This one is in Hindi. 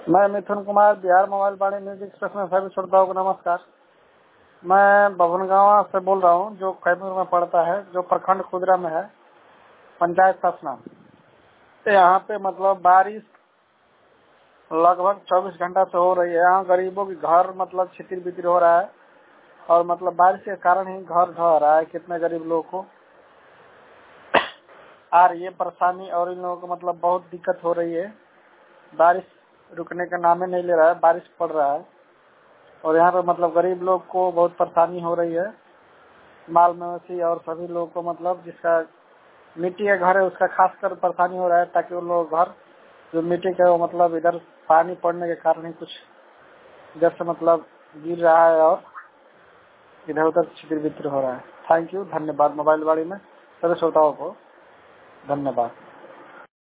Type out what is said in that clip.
मैं Mithun Kumar, Bihar Mobile Vani music express में सभी श्रोताओं को नमस्कार। मैं बभनगांव से बोल रहा हूँ, जो कैमूर में पड़ता है, जो प्रखंड खुदरा में है, पंचायत ससना। यहाँ पे मतलब बारिश लगभग 24 घंटा से हो रही है। यहाँ गरीबों की घर मतलब छितिर बितिर हो रहा है और मतलब बारिश के कारण ही घर ढह रहा है। कितने गरीब लोगों को आ रही है परेशानी और इन लोगों को मतलब बहुत दिक्कत हो रही है। बारिश रुकने का नाम ही नहीं ले रहा है, बारिश पड़ रहा है और यहाँ पे मतलब गरीब लोग को बहुत परेशानी हो रही है। माल मवेशी और सभी लोगों को मतलब जिसका मिट्टी का घर है उसका खासकर परेशानी हो रहा है, ताकि वो लोग घर जो मिट्टी का मतलब इधर पानी पड़ने के कारण ही कुछ इधर से मतलब गिर रहा है और इधर उधर छितिर बितर हो रहा है। थैंक यू, धन्यवाद। मोबाइल वाणी में सभी श्रोताओं को धन्यवाद।